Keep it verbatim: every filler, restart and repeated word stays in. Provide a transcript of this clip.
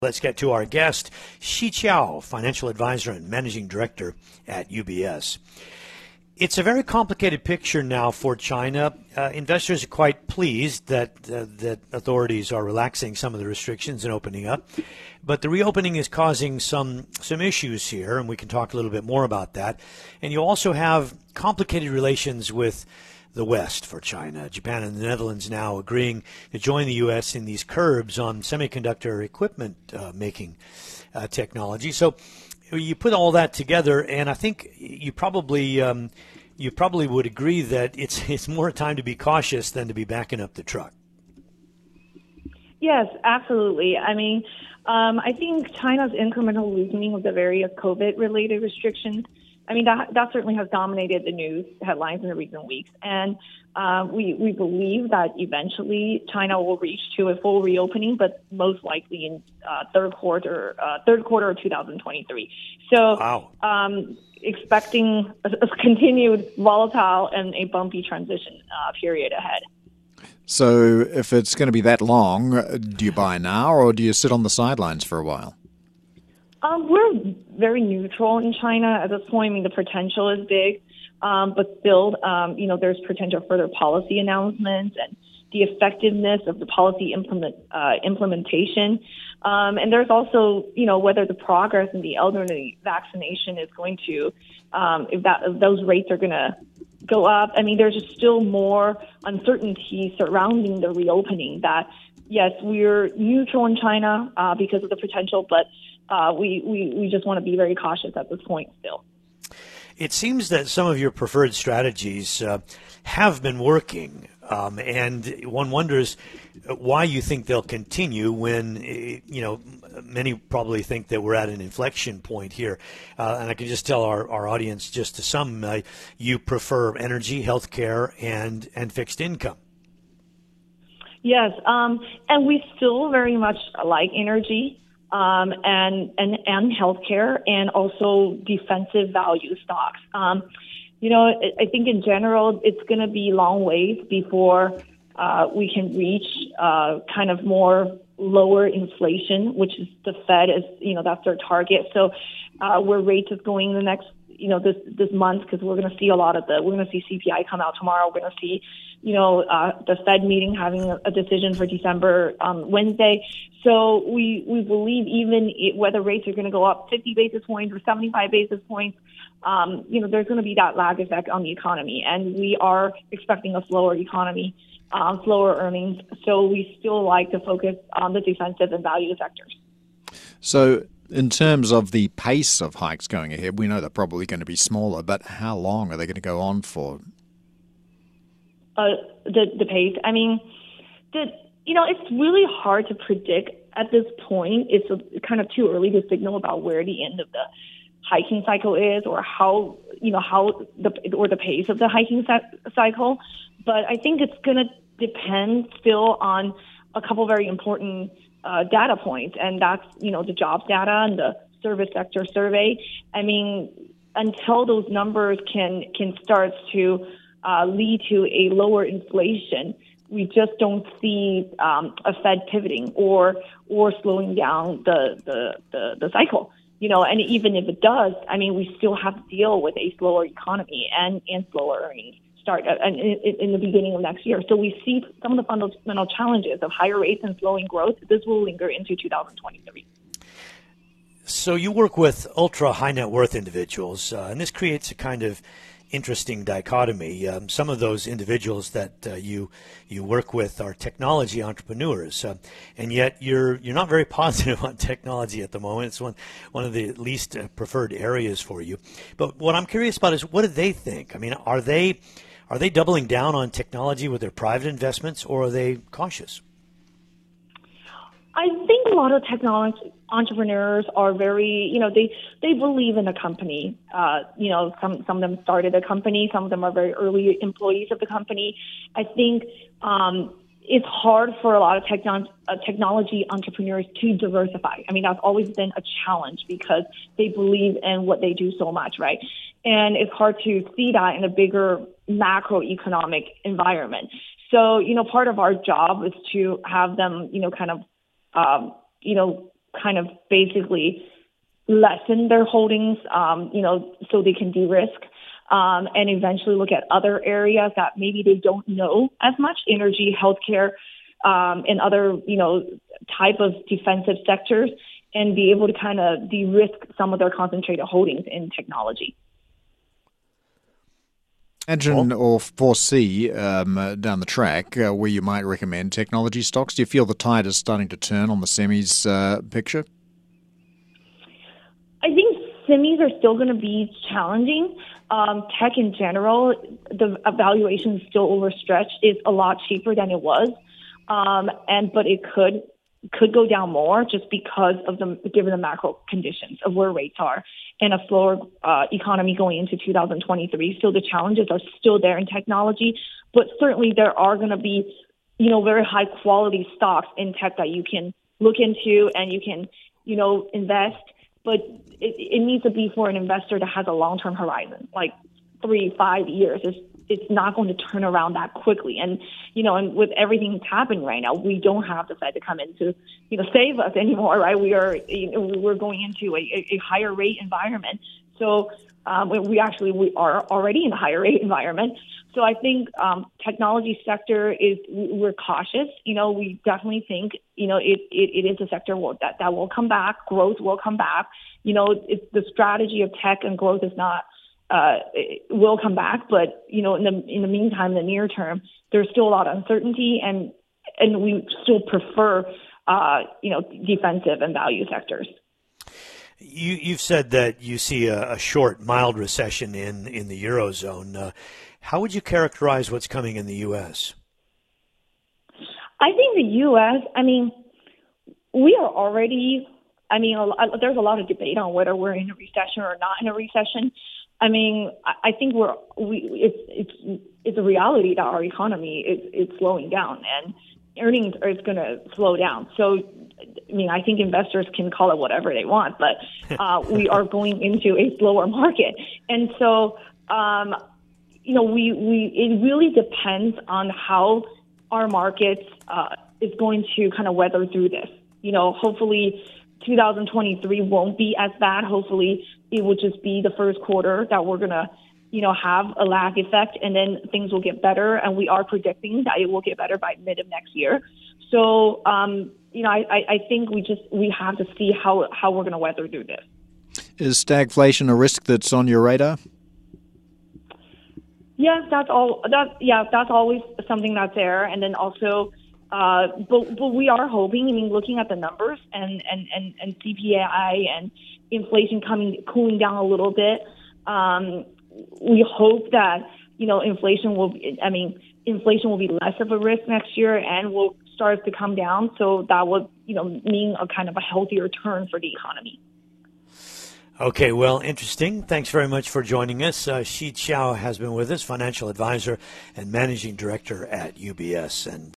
Let's get to our guest, Shi Qiao, financial advisor and managing director at U B S. It's a very complicated picture now for China. Uh, investors are quite pleased that uh, that authorities are relaxing some of the restrictions and opening up. But the reopening is causing some some issues here, and we can talk a little bit more about that. And you also have complicated relations with the West for China. Japan and the Netherlands now agreeing to join the U S in these curbs on semiconductor equipment uh, making uh, technology. So you put all that together, and I think you probably um, you probably would agree that it's it's more time to be cautious than to be backing up the truck. Yes, absolutely. I mean, um, I think China's incremental loosening of the various COVID-related restrictions, I mean, that that certainly has dominated the news headlines in the recent weeks. And uh, we, we believe that eventually China will reach to a full reopening, but most likely in uh, third quarter, uh, third quarter of two thousand twenty-three. So wow. um, expecting a, a continued volatile and a bumpy transition uh, period ahead. So if it's going to be that long, do you buy now or do you sit on the sidelines for a while? Um, we're very neutral in China at this point. I mean, the potential is big, um, but still, um, you know, there's potential for further policy announcements and the effectiveness of the policy implement, uh, implementation. Um, and there's also, you know, whether the progress in the elderly vaccination is going to, um, if that if those rates are going to go up. I mean, there's just still more uncertainty surrounding the reopening that, yes, we're neutral in China uh, because of the potential, but Uh, we, we, we just want to be very cautious at this point still. It seems that some of your preferred strategies uh, have been working, um, and one wonders why you think they'll continue when, you know, many probably think that we're at an inflection point here. Uh, and I can just tell our, our audience, just to some, uh, you prefer energy, healthcare, and, and fixed income. Yes, um, and we still very much like energy. Um, and, and, and healthcare, and also defensive value stocks. Um, you know, I, I think in general, it's going to be long ways before uh, we can reach uh, kind of more lower inflation, which is the Fed is, you know, that's their target. So uh, where rates is going the next, you know, this, this month, because we're going to see a lot of the, we're going to see C P I come out tomorrow. We're going to see, you know, uh, the Fed meeting having a, a decision for December um, Wednesday. So we, we believe even it, whether rates are going to go up fifty basis points or seventy-five basis points, um, you know, there's going to be that lag effect on the economy. And we are expecting a slower economy, um, slower earnings. So we still like to focus on the defensive and value sectors. So in terms of the pace of hikes going ahead, we know they're probably going to be smaller, but how long are they going to go on for? Uh, the, the pace, I mean, the, you know, it's really hard to predict at this point. It's a, kind of too early to signal about where the end of the hiking cycle is, or how, you know, how the, or the pace of the hiking cycle. But I think it's going to depend still on a couple very important uh, data points, and that's, you know, the jobs data and the service sector survey. I mean, until those numbers can, can start to uh, lead to a lower inflation, we just don't see um, a Fed pivoting or or slowing down the, the, the, the cycle. You know, and even if it does, I mean, we still have to deal with a slower economy and, and slower earnings start uh, in, in the beginning of next year. So we see some of the fundamental challenges of higher rates and slowing growth. This will linger into two thousand twenty-three. So you work with ultra high net worth individuals, uh, and this creates a kind of interesting dichotomy. Um, some of those individuals that uh, you you work with are technology entrepreneurs, uh, and yet you're you're not very positive on technology at the moment. It's one one of the least uh, preferred areas for you. But what I'm curious about is, what do they think? I mean, are they are they doubling down on technology with their private investments, or are they cautious? I think a lot of technology entrepreneurs are very, you know, they, they believe in a company. Uh, you know, some, some of them started a company. Some of them are very early employees of the company. I think um, it's hard for a lot of techno- uh, technology entrepreneurs to diversify. I mean, that's always been a challenge because they believe in what they do so much, right? And it's hard to see that in a bigger macroeconomic environment. So, you know, part of our job is to have them, you know, kind of, um, you know, kind of basically lessen their holdings, um, you know, so they can de-risk um, and eventually look at other areas that maybe they don't know as much, energy, healthcare, um, and other, you know, type of defensive sectors, and be able to kind of de-risk some of their concentrated holdings in technology. Imagine or foresee um, uh, down the track uh, where you might recommend technology stocks. Do you feel the tide is starting to turn on the semis uh, picture? I think semis are still going to be challenging. Um, tech in general, the valuation is still overstretched. It's a lot cheaper than it was, um, and but it could could go down more just because of the given the macro conditions of where rates are and a slower uh, economy going into two thousand twenty-three. So the challenges are still there in technology, but certainly there are going to be, you know, very high quality stocks in tech that you can look into and you can, you know, invest. But it, it needs to be for an investor that has a long-term horizon, like three, five years. It's, it's not going to turn around that quickly. And, you know, and with everything that's happening right now, we don't have the Fed to come in to, you know, save us anymore, right? We are, you know, we're going into a, a higher rate environment. So um, we actually, we are already in a higher rate environment. So I think um, technology sector is, we're cautious. You know, we definitely think, you know, it, it, it is a sector will, that, that will come back. Growth will come back. You know, it's, the strategy of tech and growth is not, uh, it will come back. But, you know, in the, in the meantime, in the near term, there's still a lot of uncertainty, and, and we still prefer, uh, you know, defensive and value sectors. You, you've said that you see a, a short, mild recession in, in the Eurozone. Uh, how would you characterize what's coming in the U S? I think the U S, I mean, we are already, I mean, a lot, there's a lot of debate on whether we're in a recession or not in a recession. I mean, I, I think we're, we, it's, it's, it's a reality that our economy is, is slowing down, and earnings are going to slow down. So, I mean, I think investors can call it whatever they want, but uh, we are going into a slower market. And so, um, you know, we, we it really depends on how our markets uh, is going to kind of weather through this. You know, hopefully two thousand twenty-three won't be as bad. Hopefully it will just be the first quarter that we're going to, you know, have a lag effect, and then things will get better. And we are predicting that it will get better by mid of next year. So, um, you know, I, I think we just, we have to see how, how we're going to weather through this. Is stagflation a risk that's on your radar? Yes, that's all. That yeah, that's always something that's there. And then also, uh, but but we are hoping. I mean, looking at the numbers and and and, and C P I and inflation coming cooling down a little bit, um, we hope that, you know, inflation will. Be, I mean, inflation will be less of a risk next year and will start to come down. So that would, you know, mean a kind of a healthier turn for the economy. Okay, well, interesting. Thanks very much for joining us. Uh, Shi Qiao has been with us, financial advisor and managing director at U B S. And